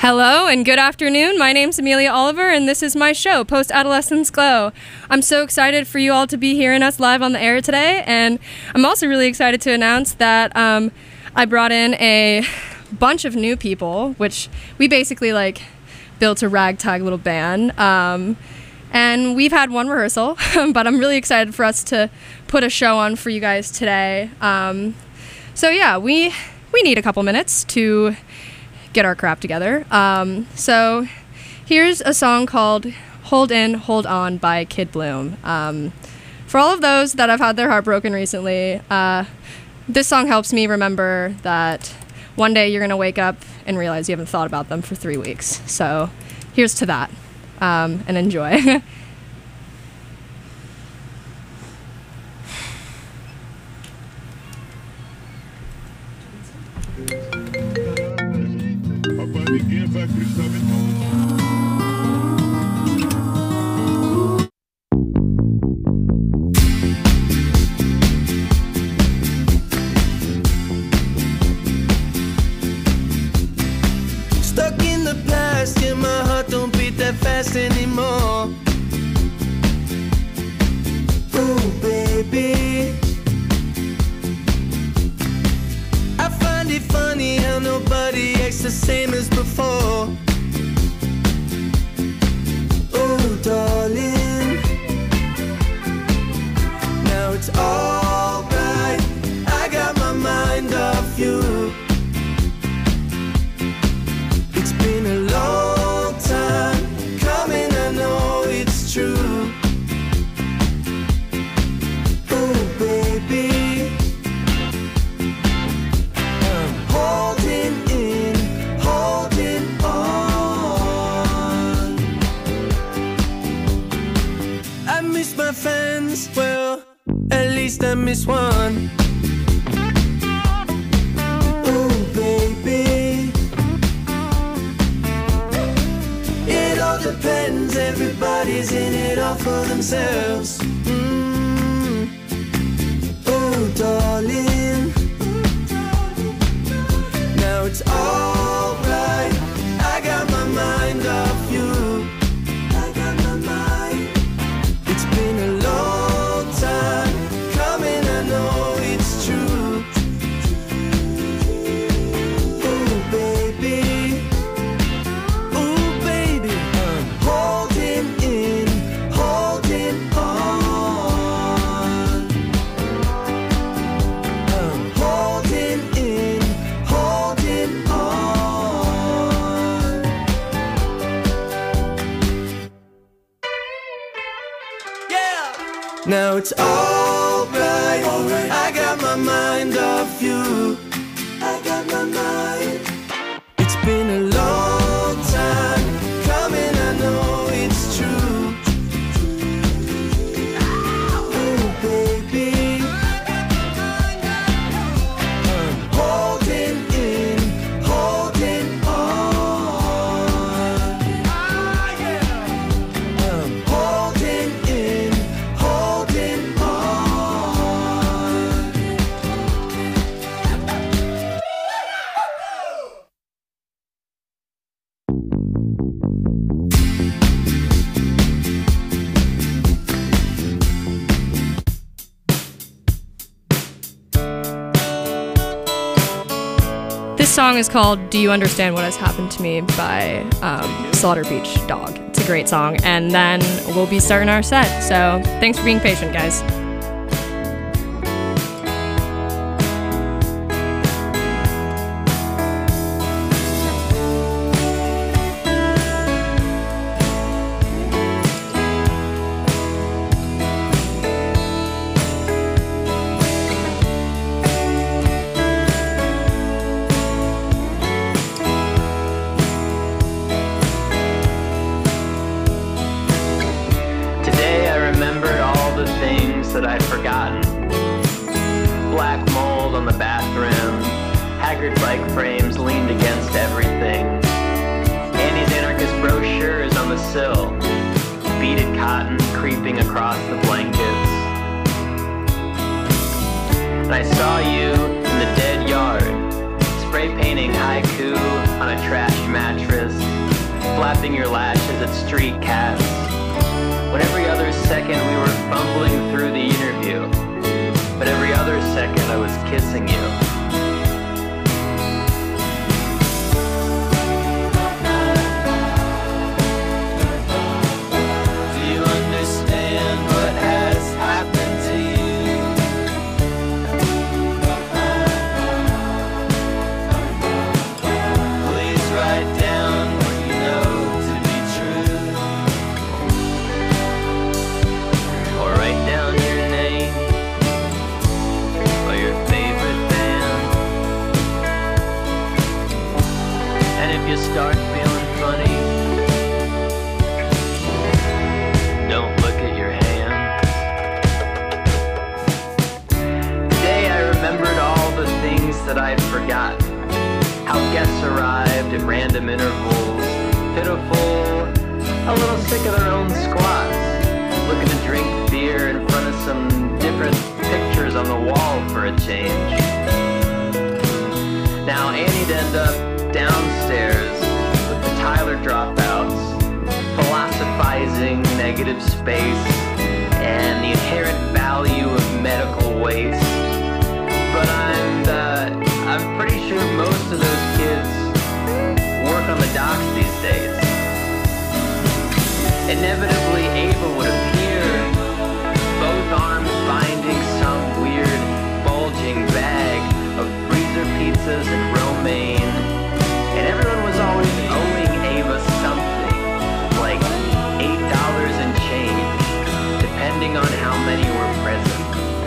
Hello and good afternoon. My name's Amelia Oliver and this is my show, Post-Adolescence Glow. I'm so excited for you all to be hearing us live on the air today, and I'm also really excited to announce that I brought in a bunch of new people, which we basically built a ragtag little band. And we've had one rehearsal, but I'm really excited for us to put a show on for you guys today. So yeah, we need a couple minutes to get our crap together. So here's a song called Hold In, Hold On by Kid Bloom. For all of those that have had their heart broken recently, this song helps me remember that one day you're gonna wake up and realize you haven't thought about them for 3 weeks. So here's to that, and enjoy. Stuck in the past, yeah, my heart don't beat that fast anymore. Ooh, baby, I find it funny how nobody acts the same as before. Ooh, darling, now it's alright, I got my mind off you. It's been a long time coming, I know it's true. Oh, baby, I'm holding in, holding on. I miss my friends, well, at least I miss one. Oh, baby, it all depends, everybody's in it all for themselves. Oh, darling, now it's alright, I got my mind off you. I got my mind. It's been a long time coming, I know it's true. Oh, baby, ooh, baby, I'm holding in, holding on. I'm holding in, holding on. Yeah! Now it's alright, I got my mind off you. I got my mind. It's been a long time coming, I know it's true. Oh, baby, I'm holding in, holding on. I'm holding in, holding on. This song is called Do You Understand What Has Happened to Me by Slaughter Beach Dog. It's a great song, and then we'll be starting our set. So thanks for being patient, guys. Today I remembered all the things that I'd forgotten. Black mold on the bathroom, haggard-like frames leaned against everything. Annie's anarchist brochure is on the sill, beaded cotton creeping across the blankets. And I saw you in the dead yard, spray painting haiku on a trash mattress, flapping your lashes at street cats, when every other second we were fumbling through the interview, but every other second I was kissing you. Start feeling funny, don't look at your hands. Today I remembered all the things that I'd forgotten, how guests arrived at random intervals, pitiful, a little sick of their own squats, looking to drink beer in front of some different pictures on the wall for a change. Now Annie'd end up downstairs with the Tyler dropouts, philosophizing negative space and the inherent value of medical waste. But I'm pretty sure most of those kids work on the docks these days. Inevitably, Ava would appear, both arms binding some weird bulging bag of freezer pizzas and romaine. And everyone was always owing Ava something, like $8 and change, depending on how many were present.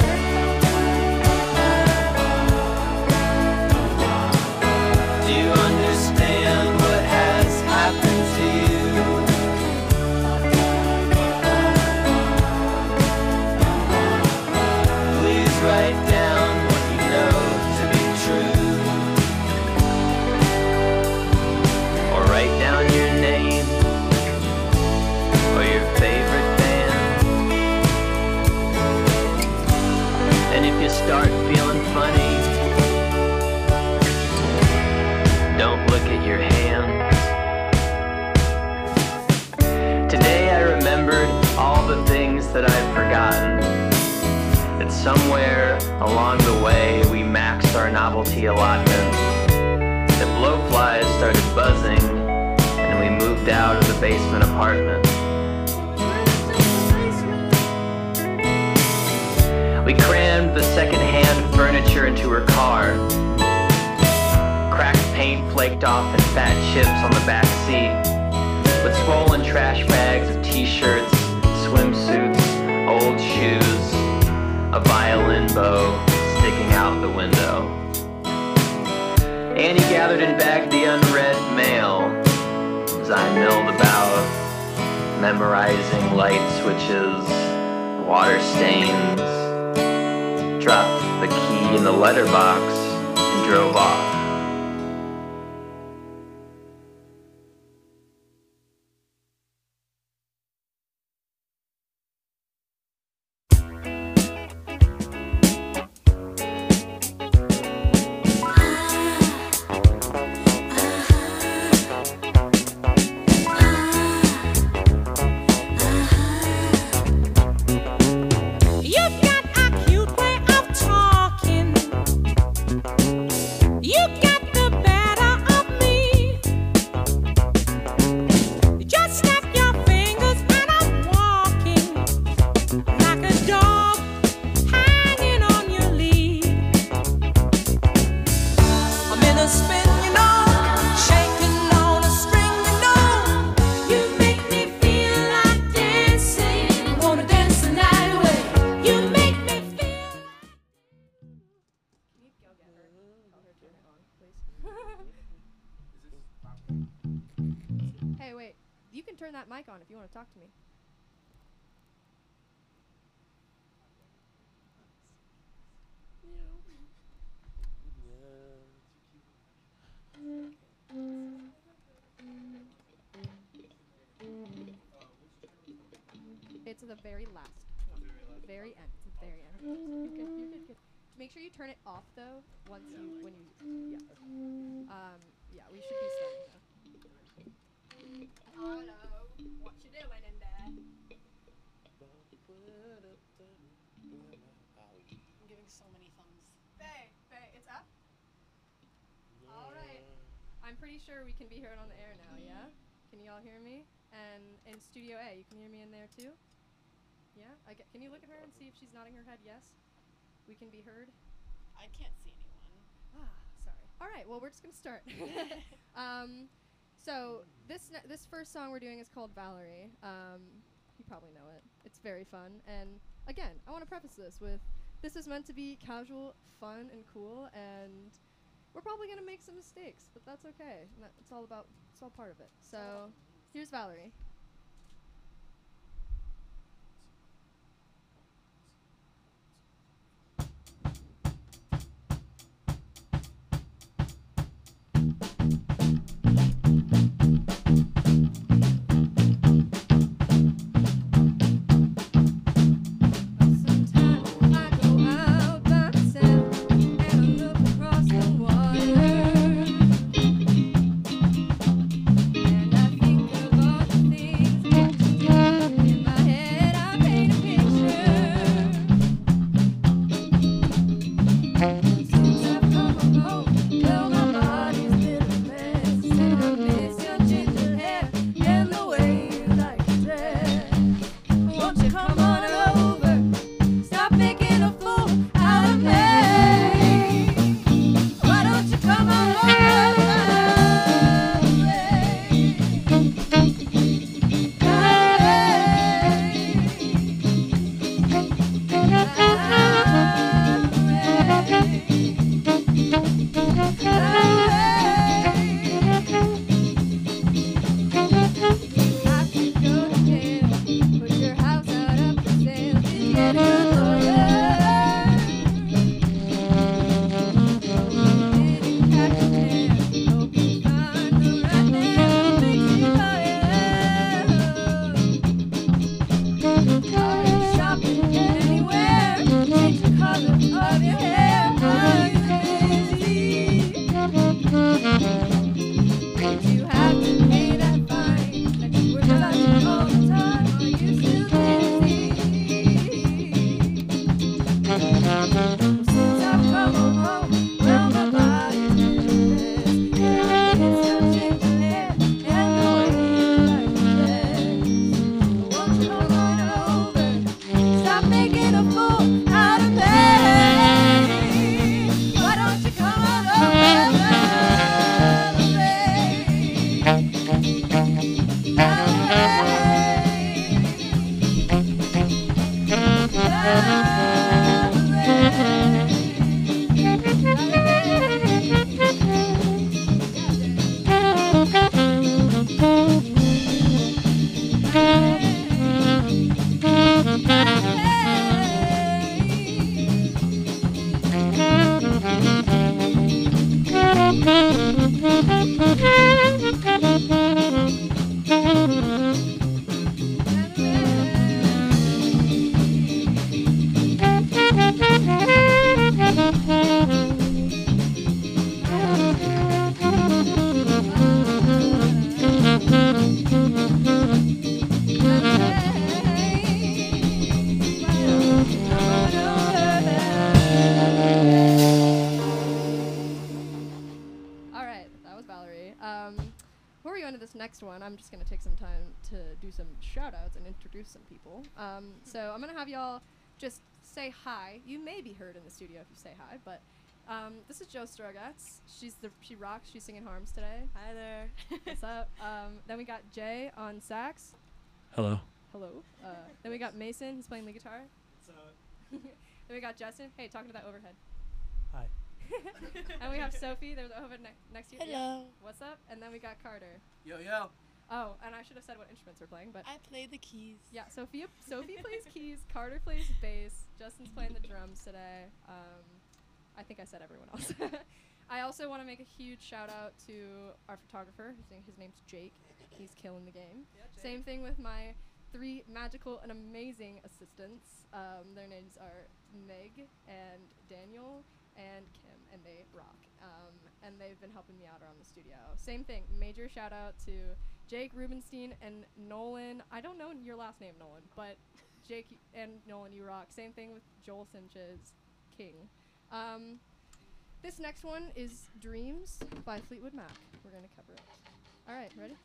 Do you understand what has happened to you? Please write down what you know to be true. Write down your name or your favorite band. And if you start feeling funny, don't look at your hands. Today I remembered all the things that I'd forgotten. That somewhere along the way we maxed our novelty allotment. The blowflies started buzzing, and we moved out of the basement apartment. We crammed the second-hand furniture into her car. Cracked paint flaked off in fat chips on the back seat, with swollen trash bags of t-shirts, swimsuits, old shoes, a violin bow sticking out the window. Annie gathered and bagged the unread mail as I milled about, memorizing light switches, water stains, dropped the key in the letterbox and drove off. Hey, wait. You can turn that mic on if you want to talk to me. It's the very last one. Very end. It's the very end. You're good. Make sure you turn it off though once you yeah. Yeah, we should be starting though. Hello. What you doing in there? I'm giving so many thumbs. Faye, it's up? Alright. I'm pretty sure we can be heard on the air now, yeah? Can you all hear me? And in Studio A, you can hear me in there too? Yeah? Can you look at her and see if she's nodding her head yes? We can be heard? I can't see anyone. Sorry. Alright, well, we're just gonna start. So, this first song we're doing is called Valerie. You probably know it. It's very fun. And again, I want to preface this is meant to be casual, fun, and cool, and we're probably gonna make some mistakes, but that's okay. It's all part of it. So, here's Valerie. I'm just going to take some time to do some shout-outs and introduce some people. So I'm going to have y'all just say hi. You may be heard in the studio if you say hi, but this is Jo Strogatz. She rocks. She's singing Harms today. Hi there. What's up? Then we got Jay on sax. Hello. Hello. Then we got Mason. He's playing lead guitar. What's up? Then we got Justin. Hey, talking to that overhead. Hi. And we have Sophie. There's the overhead next to you. Hello. Yeah. What's up? And then we got Carter. Yo, yo. Oh, and I should have said what instruments we're playing, but I play the keys. yeah, Sophie plays keys, Carter plays bass, Justin's playing the drums today. I think I said everyone else. I also want to make a huge shout out to our photographer. His name's Jake. He's killing the game. Yeah, Same thing with my 3 magical and amazing assistants. Their names are Meg and Daniel, and Kim, and they rock. And they've been helping me out around the studio. Same thing, major shout out to Jake Rubenstein and Nolan. I don't know your last name, Nolan, but Jake and Nolan, you rock. Same thing with Joel Sinches, King. This next one is Dreams by Fleetwood Mac. We're going to cover it. All right, ready?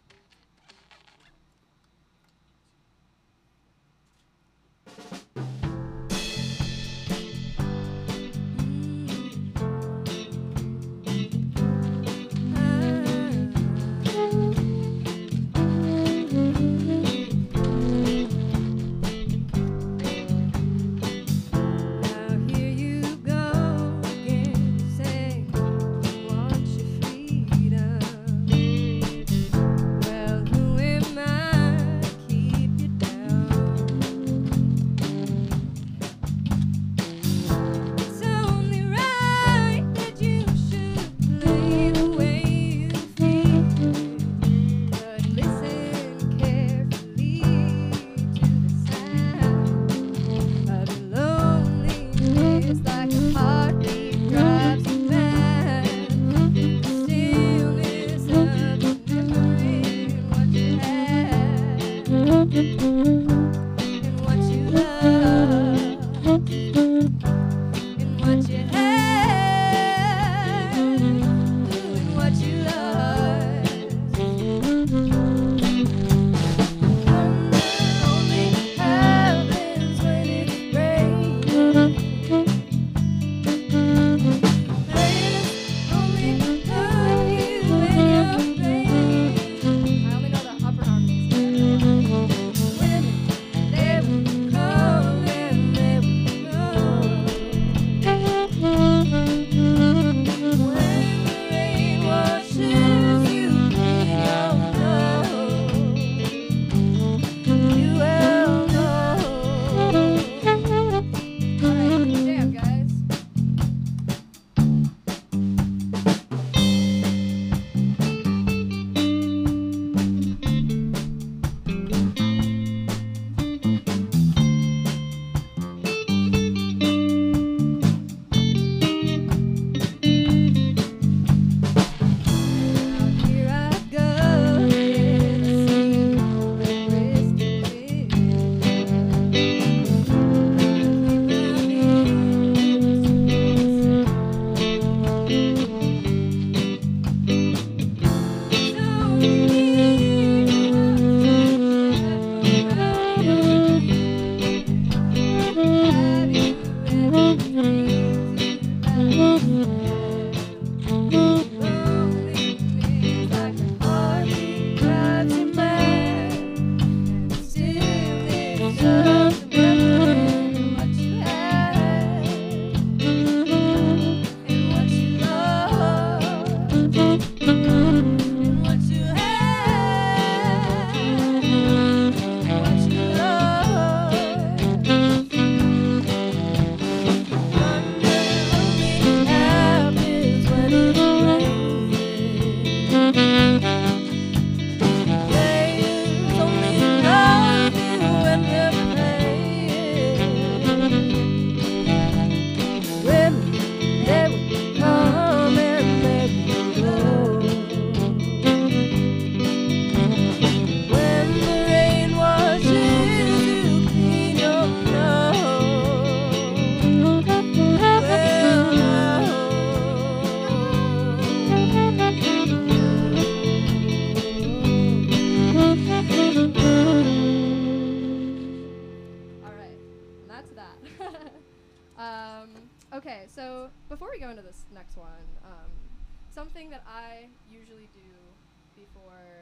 Okay, so before we go into this next one, something that I usually do before,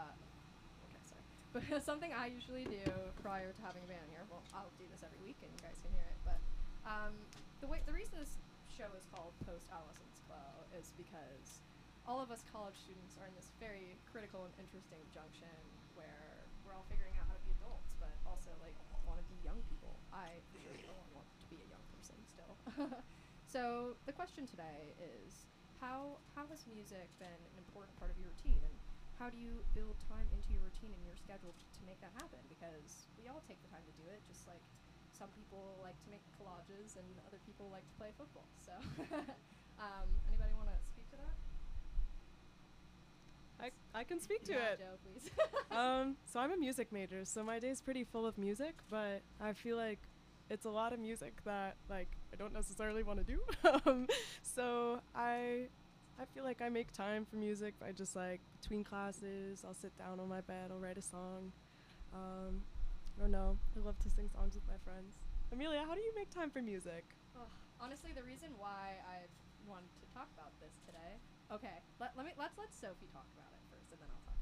but something I usually do prior to having a band here, well, I'll do this every week and you guys can hear it, but the reason this show is called Post-Adolescence Glow is because all of us college students are in this very critical and interesting junction where we're all figuring out how to be adults, but also like want to be young people. I really want to be a young person still. So the question today is, how has music been an important part of your routine, and how do you build time into your routine and your schedule to make that happen? Because we all take the time to do it, just like some people like to make collages and other people like to play football. So, anybody want to speak to that? I can speak to Yeah, it. Joe, please. So I'm a music major, so my day's pretty full of music, but I feel like it's a lot of music that like I don't necessarily want to do. So I feel like I make time for music by just like between classes, I'll sit down on my bed, I'll write a song. I don't know. I love to sing songs with my friends. Amelia, how do you make time for music? Ugh, honestly, the reason why I wanted to talk about this today. Okay, let's let Sophie talk about it first, and then I'll talk.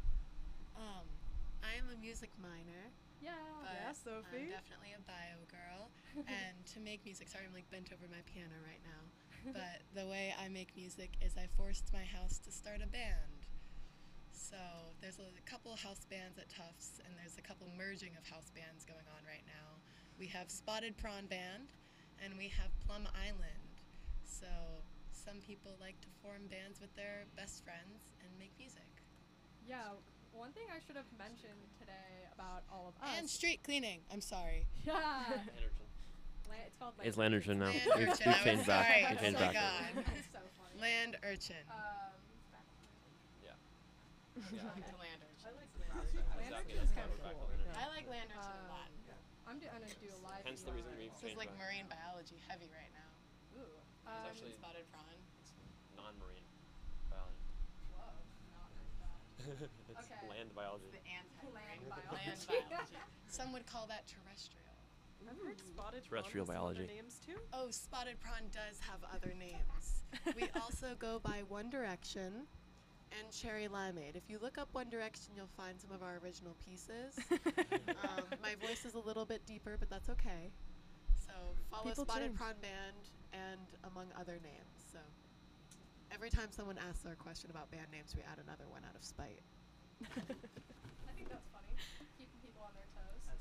I am a music minor, Yeah. but Yeah, Sophie. I'm definitely a bio girl. And to make music, sorry, I'm like bent over my piano right now. But the way I make music is I forced my house to start a band. So there's a couple house bands at Tufts, and there's a couple merging of house bands going on right now. We have Spotted Prawn Band, and we have Plum Island. So some people like to form bands with their best friends and make music. Yeah. One thing I should have mentioned today about all of us. And street cleaning. I'm sorry. Yeah. It's called It's land urchin now. Land We've urchin. I was changed back. sorry. We Oh changed my back. God. That's so funny. Land urchin. Yeah. To land urchin. Land urchin is kind of cool. I like land urchin a lot. I'm gonna do a live. Hence the reason we've This is changed like back. marine biology heavy right now. Ooh. actually- Spotted prawn. It's non-marine biology. Whoa. Not like that. It's Okay. land biology. The Land anti-marine. biology. Land biology. Some would call that terrestrial. I've heard spotted Terrestrial prawn has some other biology. names too. Oh, spotted prawn does have other names. We also go by One Direction and Cherry Limeade. If you look up One Direction, you'll find some of our original pieces. My voice is a little bit deeper, but that's okay. So follow People Spotted change. Prawn Band and among other names. So every time someone asks our question about band names, we add another one out of spite. I think that's funny. Keeping people on their toes.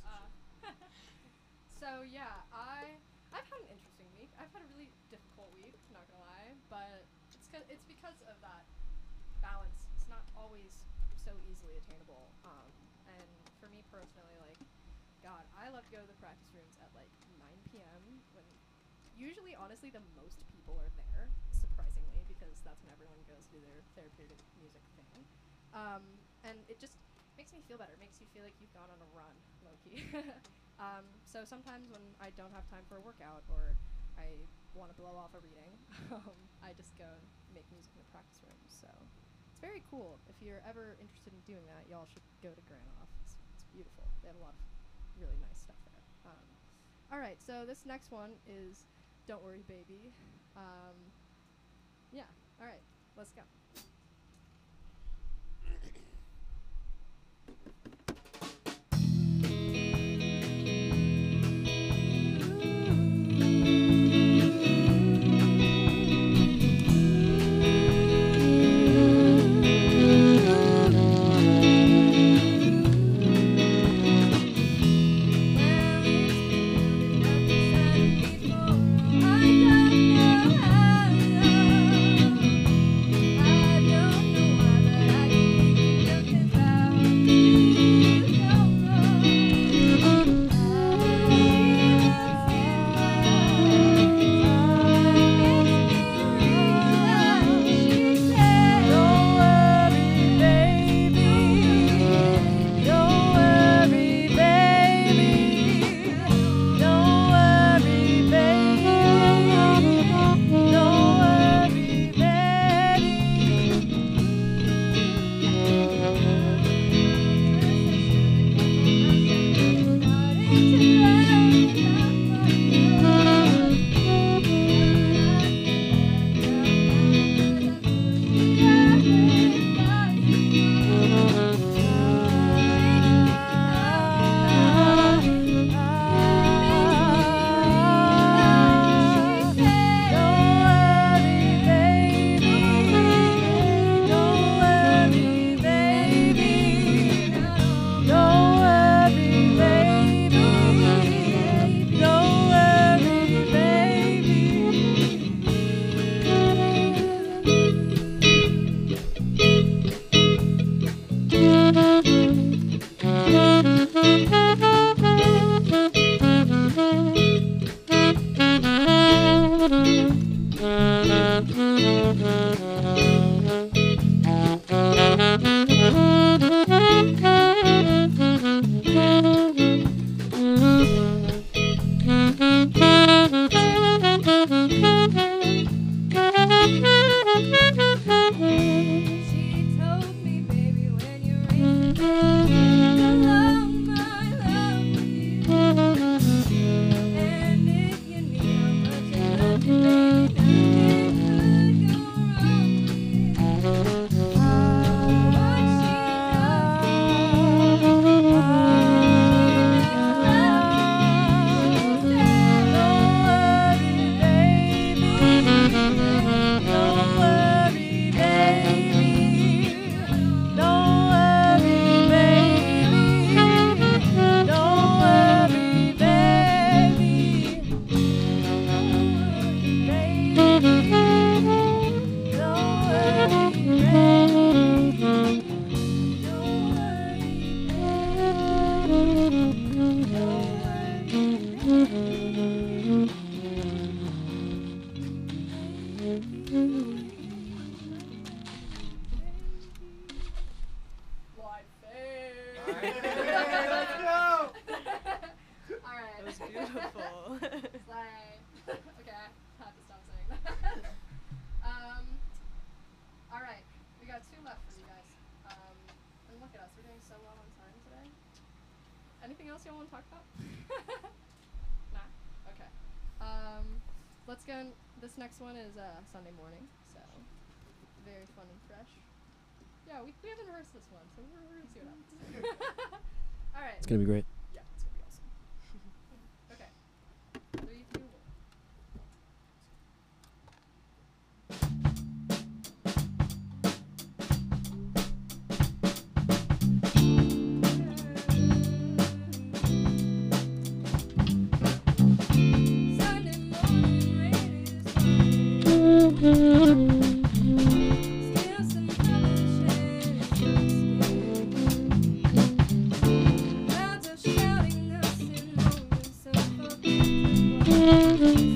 So yeah, I've had an interesting week. I've had a really difficult week, not gonna lie, but it's because of that balance. It's not always so easily attainable. And for me personally, like, God, I love to go to the practice rooms at like 9 p.m. when usually, honestly, the most people are there, surprisingly, because that's when everyone goes to do their therapeutic music thing. And it just makes me feel better. It makes you feel like you've gone on a run, low-key. So sometimes when I don't have time for a workout or I want to blow off a reading, I just go and make music in the practice room. So it's very cool. If you're ever interested in doing that, y'all should go to Granoff. It's beautiful. They have a lot of really nice stuff there. All right, so this next one is Don't Worry, Baby. Yeah, all right, let's go. I don't know why, but I keep thinking about you. She told me, baby, when you're in the love my love with you. And if you knew how much I love you, baby, nothing could go wrong with you. What she That was beautiful. Okay, I have to stop saying that. Alright, we got 2 left for you guys. And look at us, we're doing so well on time today. Anything else y'all want to talk about? Nah? Okay. Let's go. This next one is Sunday morning, so very fun and fresh. Yeah, we haven't rehearsed this one, so we're gonna see what happens. Alright. It's gonna be great. Yeah, it's gonna be awesome. Okay. 3, 2, 1. Sunday morning rain is falling. Still some color shades on skin. Clouds are shouting us in moments so forgettable.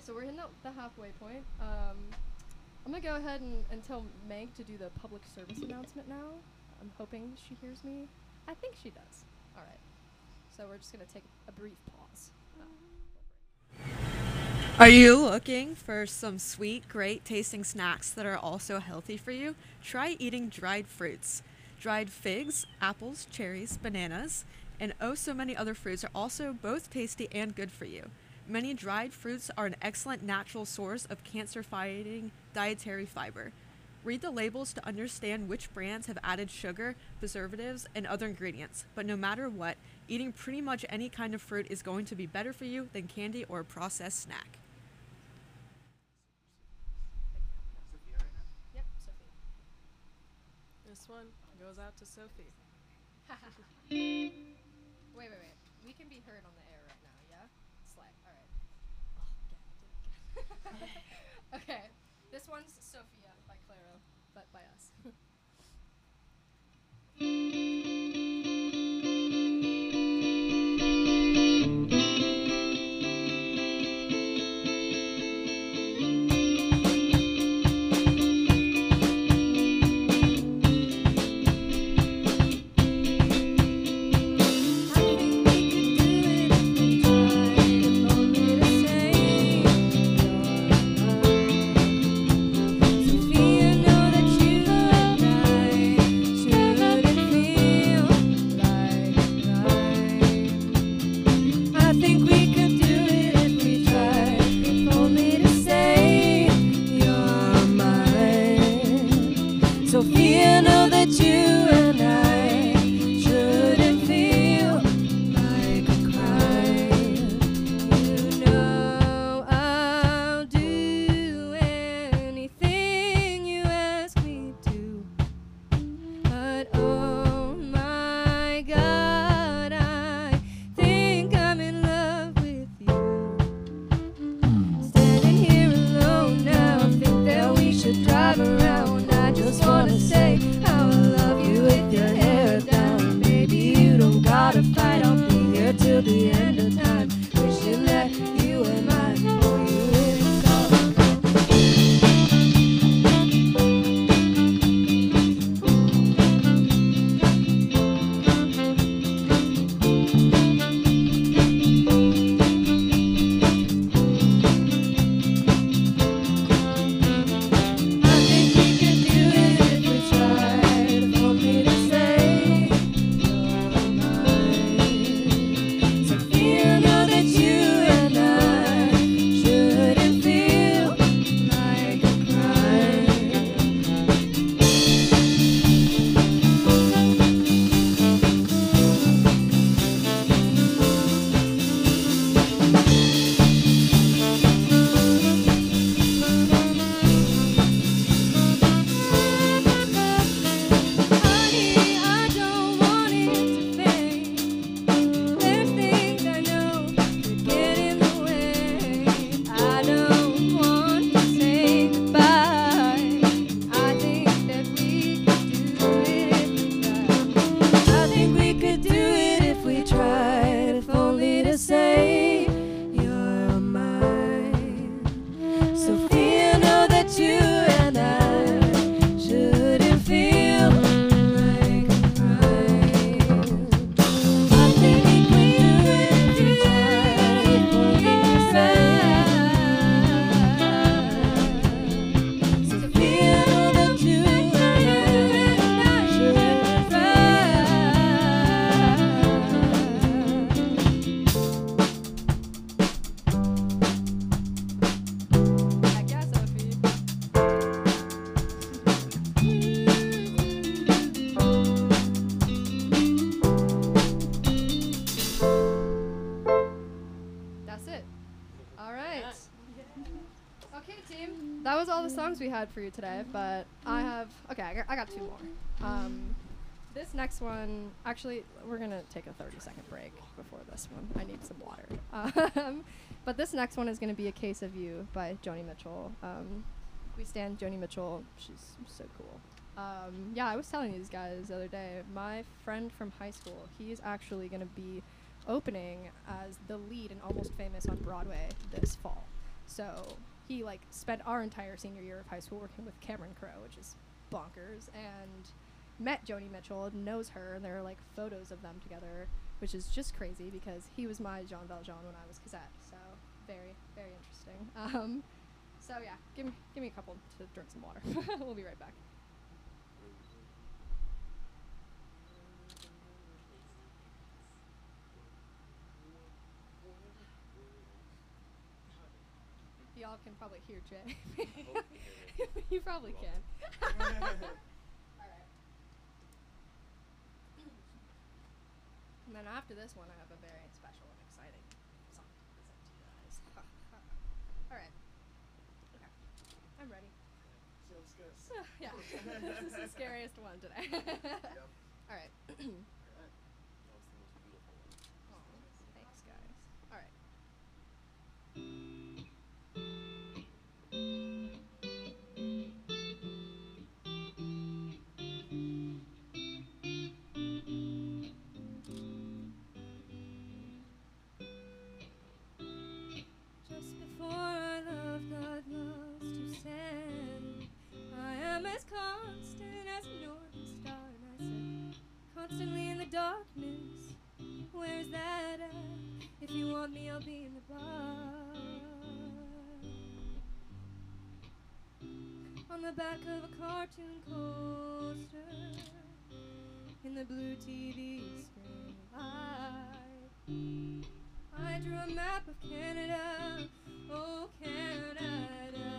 so we're hitting the halfway point. I'm gonna go ahead and tell Meg to do the public service announcement now. I'm hoping she hears me. I think she does. All right. So we're just gonna take a brief pause. Are you looking for some sweet, great tasting snacks that are also healthy for you? Try eating dried fruits. Dried figs, apples, cherries, bananas, and oh so many other fruits are also both tasty and good for you. Many dried fruits are an excellent natural source of cancer-fighting dietary fiber. Read the labels to understand which brands have added sugar, preservatives, and other ingredients. But no matter what, eating pretty much any kind of fruit is going to be better for you than candy or a processed snack. Yep, Sophie. This one goes out to Sophie. Wait. We can be heard on the air right now, yeah? Slay. All right. Okay. This one's Sophia by Claro, but by us. That was all the songs we had for you today, but I got two more. This next one, actually, we're going to take a 30-second break before this one. I need some water. But this next one is going to be A Case of You by Joni Mitchell. We stand Joni Mitchell. She's so cool. Yeah, I was telling these guys the other day, my friend from high school, he's actually going to be opening as the lead in Almost Famous on Broadway this fall. So he like spent our entire senior year of high school working with Cameron Crowe, which is bonkers, and met Joni Mitchell, knows her, and there are like photos of them together, which is just crazy because he was my Jean Valjean when I was Cosette. So very, very interesting. So yeah, give me a couple to drink some water. We'll be right back. Y'all can probably hear Jay. You probably can. Alright. And then after this one, I have a very special and exciting song to present to you guys. Alright. Okay. I'm ready. Sounds good. Yeah. This is the scariest one today. Yep. Alright. Alright. Aw, thanks, guys. Alright. Just before our love got lost, you said, I am as constant as a northern star. And I said, constantly in the darkness, where's that at? If you want me, I'll be in the bar. On the back of a cartoon coaster, in the blue TV screen light, I drew a map of Canada, oh Canada,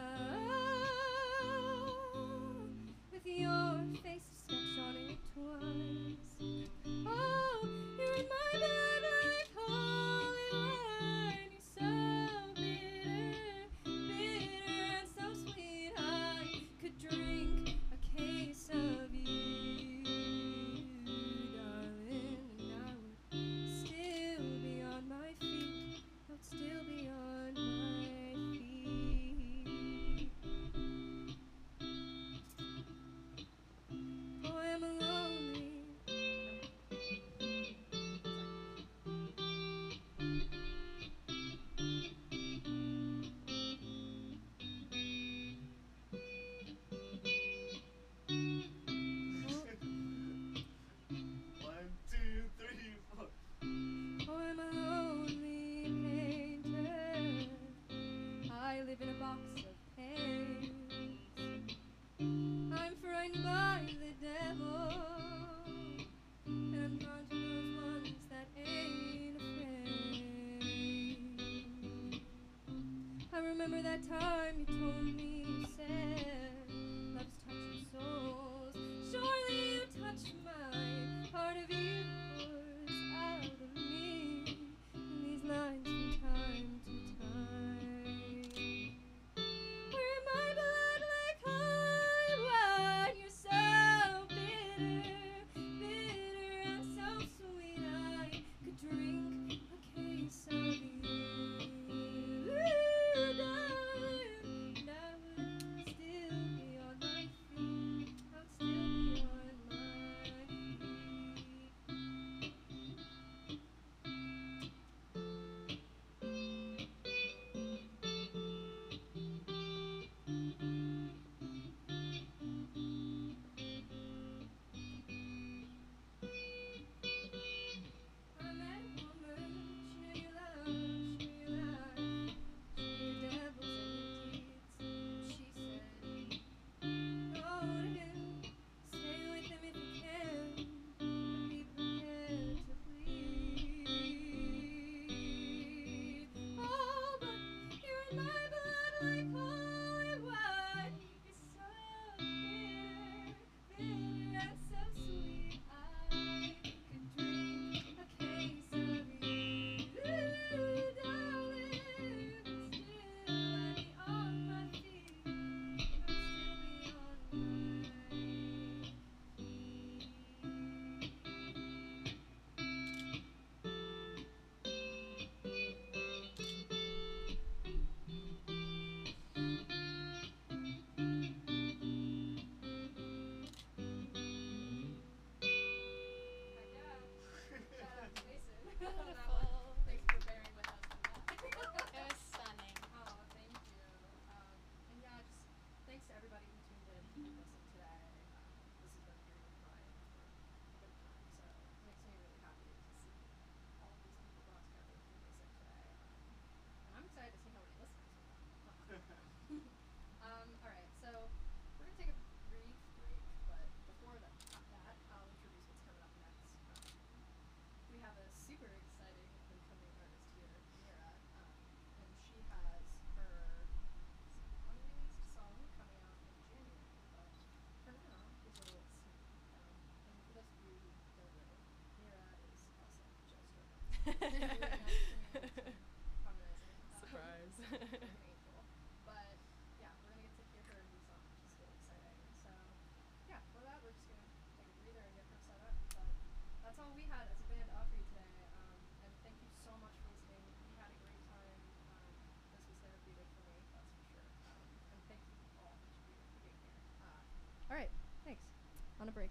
with your face sketched on it twice. Oh, you're in my bed like holy wine. You're so bitter, bitter and so sweet. I could drink a case of you, darling, and I would still be on my feet. I would still be on my feet. Oh, I'm lonely. One, two, three, four. Oh, I'm a lonely painter. I live in a box of paints. I'm frightened by the devil, and I'm drawn to those ones that ain't afraid. I remember that time you told me, you said, love's touching souls. Surely you touched mine. Part of you pours out of me in these lines from time to time. We're in my blood like holy wine. You're so bitter, bitter and so sweet. I could drink a case of you, darling, and I would on a break.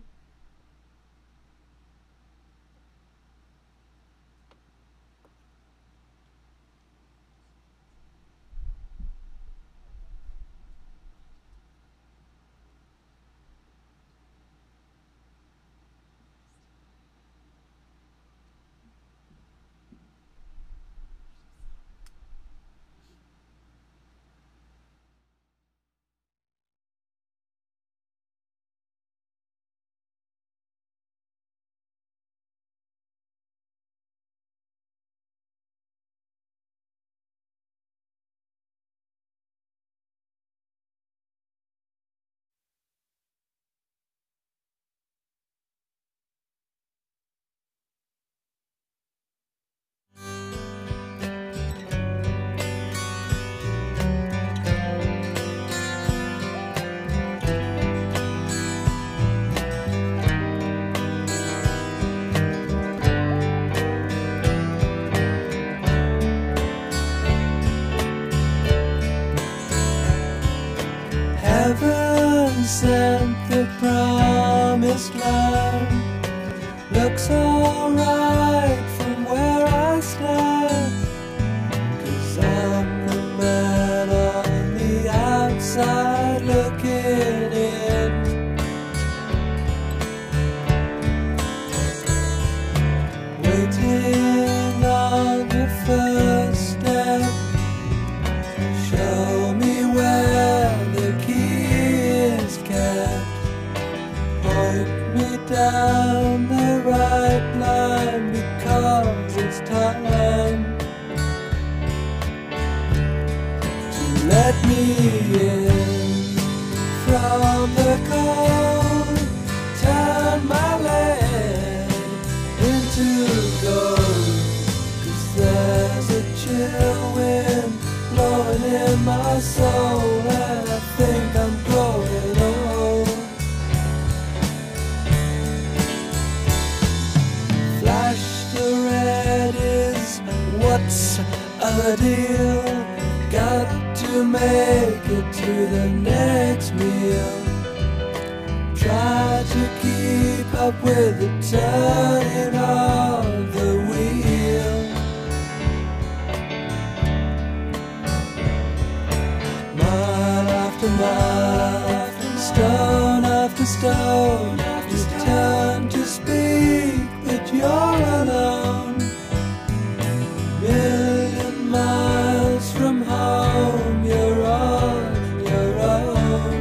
Heaven sent the promised land. Looks alright from where I stand, 'cause I'm the man on the outside looking in. Waiting on the first step. Show me where the key is kept. Point me down the right line, because it's time to let me in from the cold. Turn my land into gold, 'cause there's a chill wind blowing in my soul, and I think I'm growing old. Flash the red is what's a deal. Got to make it to the next meal. Try to keep up with the turning of the wheel. Mile after mile, stone after stone, you turn to speak, but you're alone. Million miles from home, you're on your own.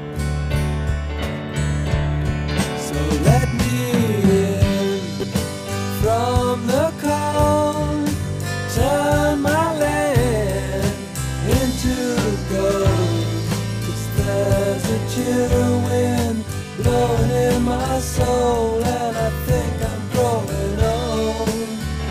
So let me in from the cold. Turn my land into gold, 'cause there's a chill wind blowing in my soul, and I think I'm growing old.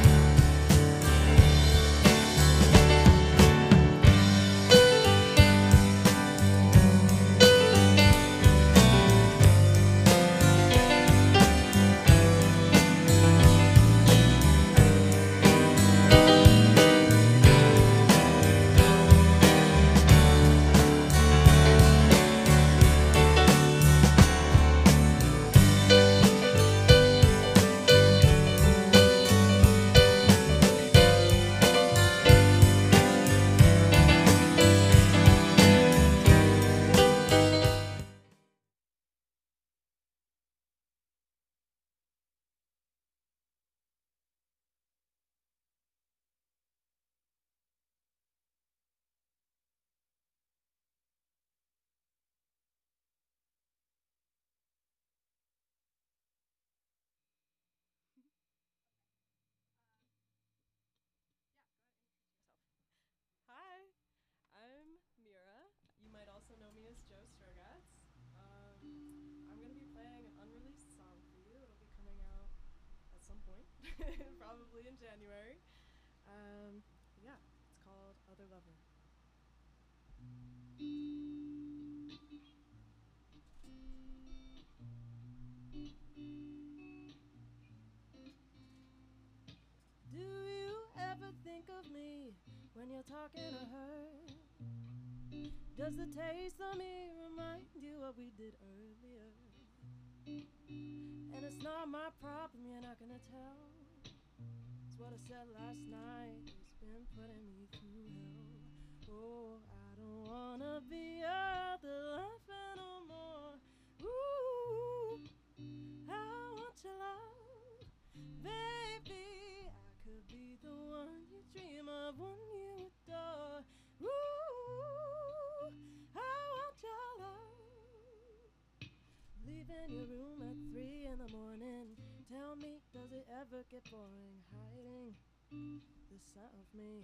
Hi, I'm Mira. You might also know me as Joe Sturgatz. I'm going to be playing an unreleased song for you. It'll be coming out at some point, probably in January. Yeah, it's called Other Lover. Do you ever think of me when you're talking to her? Does the taste of me remind you what we did earlier? And it's not my problem, you're not gonna tell. It's what I said last night, it's been putting me through hell. Oh, I don't wanna be out the life no more. Ooh, I want your love, baby. I could be the one you dream of, one you adore. Ooh, I want your love. Leaving your room at 3 in the morning. Tell me, does it ever get boring hiding the sight of me?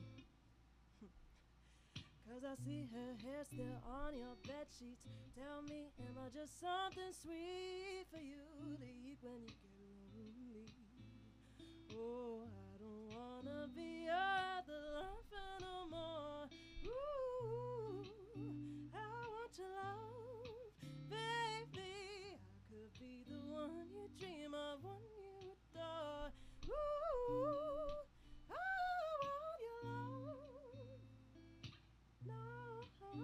'Cause I see her hair still on your bed sheets. Tell me, am I just something sweet for you to eat when you get lonely? Oh, I don't wanna be other life no more. Ooh, I want your love, baby. I could be the one you dream of, one you adore. Ooh, I want your love. No, I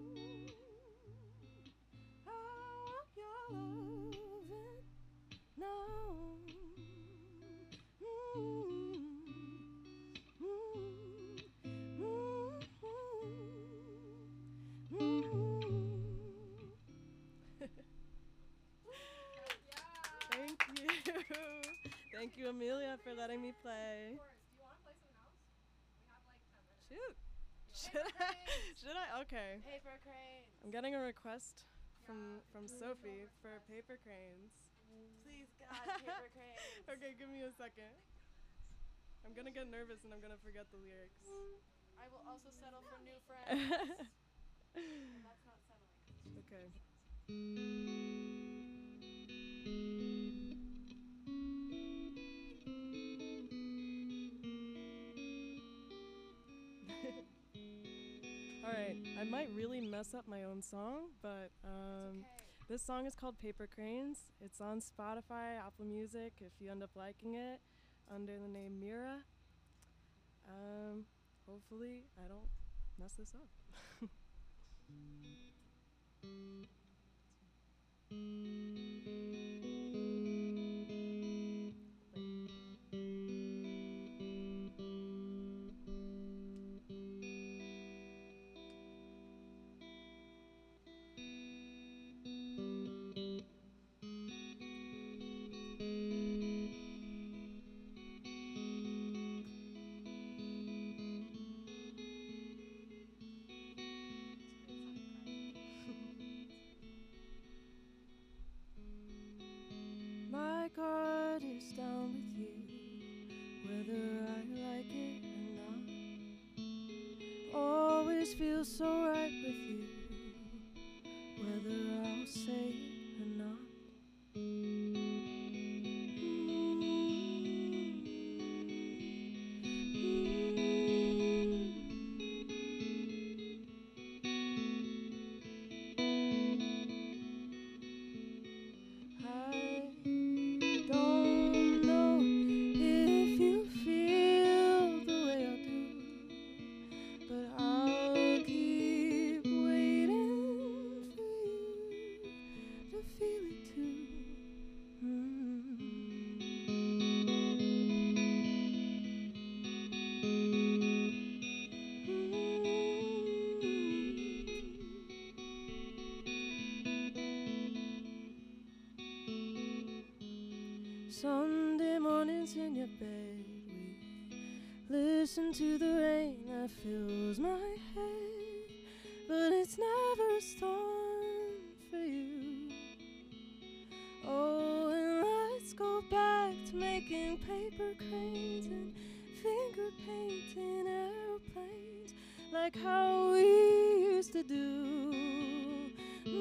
want your loving. No. Thank you. Thank you, Amelia, for letting me play. Do you want to play something else? We have like 10 minutes. Shoot. Should I? Okay. Paper cranes. I'm getting a request from Sophie for paper cranes. Please, God, paper cranes. Okay, give me a second. I'm gonna get nervous and I'm gonna forget the lyrics. I will also settle for new friends. And that's not settling. Okay. Alright, I might really mess up my own song, but Okay. this song is called Paper Cranes. It's on Spotify, Apple Music, if you end up liking it, under the name Mira. Hopefully I don't mess this up. My guard is down with you, whether I like it or not. Always feels so right with you, whether I'll say it or not. I don't know if you feel the way I do, but I'll keep waiting for you to feel it too. Sunday mornings in your bed, we listen to the rain that fills my head, but it's never a storm for you. Oh, and let's go back to making paper cranes and finger painting airplanes like how we used to do.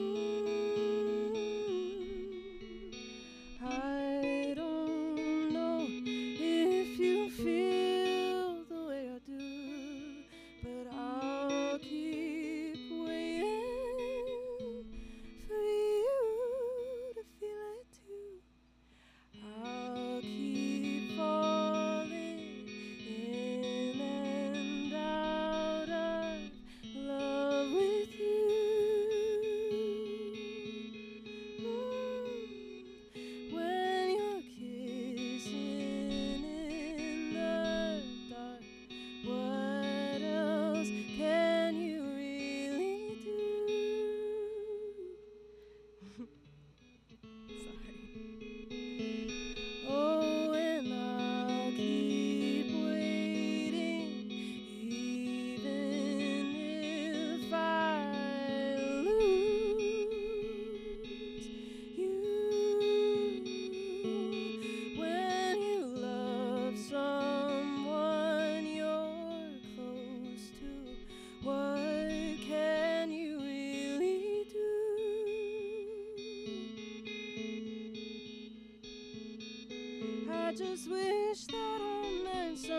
I don't know if you feel the way I do, but I'll keep waiting for you to feel it too. I'll keep falling in and out of love with you.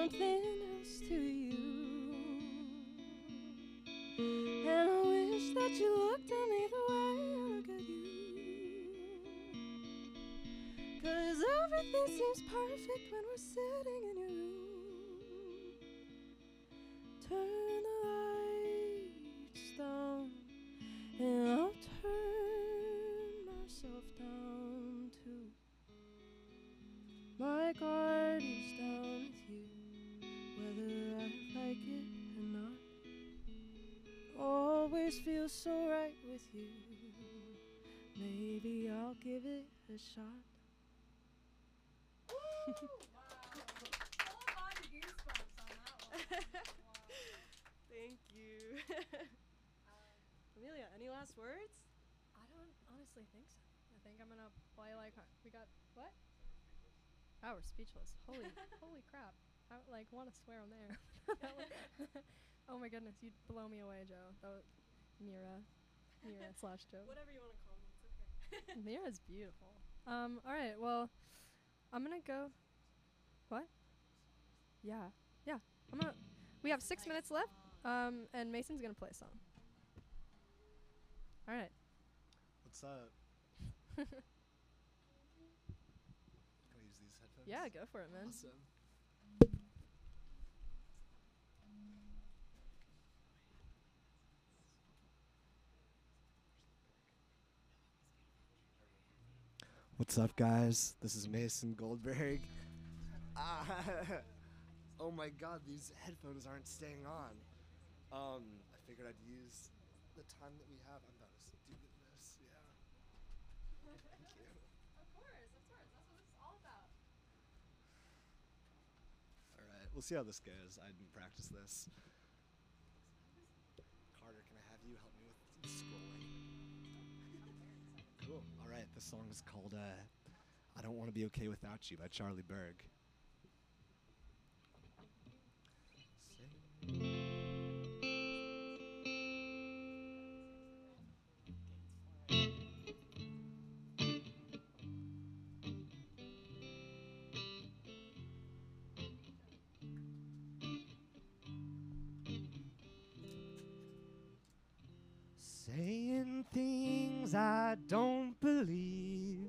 something else to you. And I wish that you looked at me the way I look at you. 'Cause everything seems perfect when we're sitting in your room. Turn the lights down, and I'll turn myself down too. My guard is down with you, whether I like it or not. Always feels so right with you. Maybe I'll give it a shot. Thank you. Amelia, any last words? I don't honestly think so. I think I'm gonna play like we got what? Oh, we're speechless. Holy crap! I want to swear on there. Oh my goodness, you'd blow me away, Joe. That was Mira slash Joe. Whatever you want to call me, it's okay. Mira's beautiful. All right. Well, I'm gonna go. What? Yeah. We have 6 minutes left. And Mason's gonna play a song. All right. What's up? Can I use these headphones? Yeah, go for it, man. Awesome. What's up, guys? This is Mason Goldberg. Oh my god, these headphones aren't staying on. I figured I'd use the time that we have. I'm about to do this, yeah. Thank you. Of course. That's what this is all about. Alright, we'll see how this goes. I didn't practice this. Carter, can I have you help me with scrolling? Cool. Alright, this song is called I Don't Want to Be Okay Without You by Charlie Berg. Saying things I don't believe,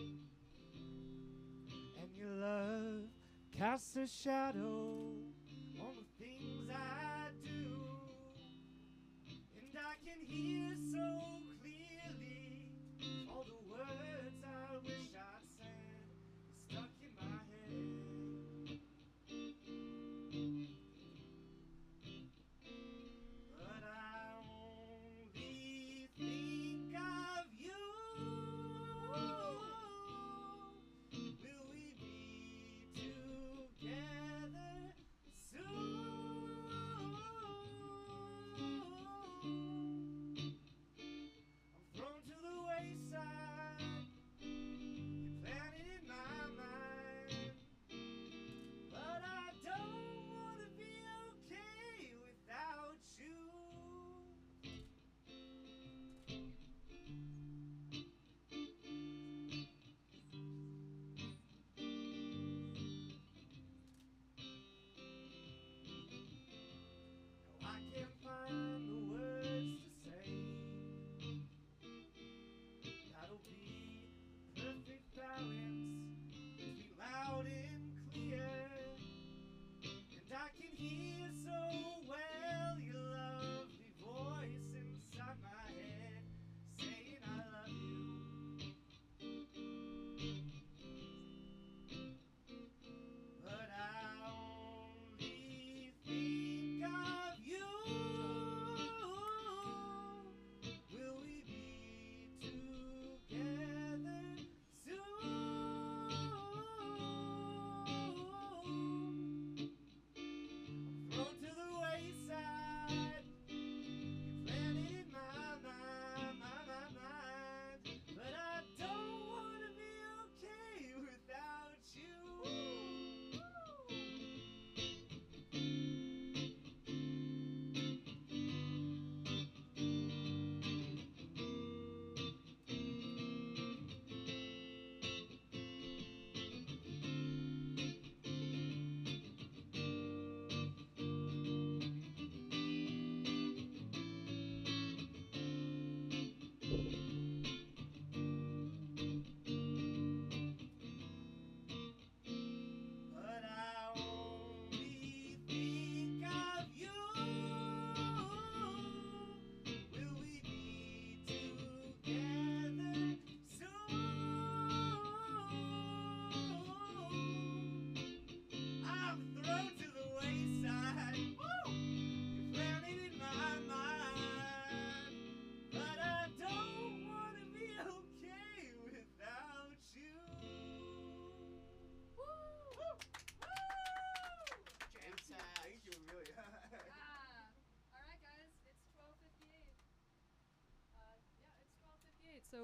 and your love casts a shadow on the things I do, and I can hear so clearly all the words I wish I'd said stuck in my head. But I only think of you. Will we be together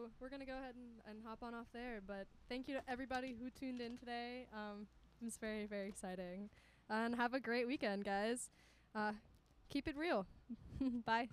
so we're going to go ahead and hop on off there. But thank you to everybody who tuned in today. It was very, very exciting. And have a great weekend, guys. Keep it real. Bye.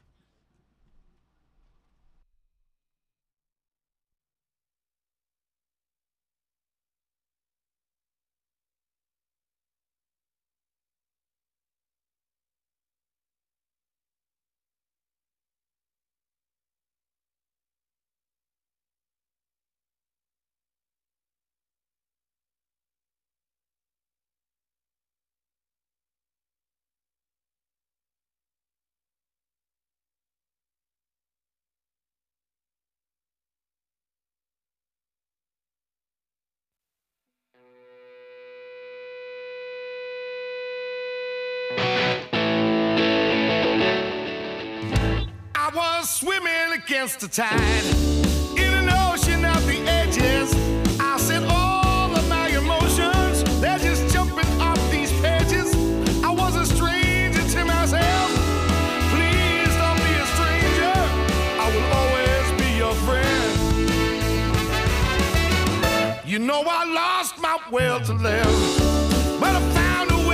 I was swimming against the tide in an ocean of the edges. I said all of my emotions, they're just jumping off these pages. I was a stranger to myself. Please don't be a stranger. I will always be your friend. You know I lost my will to live.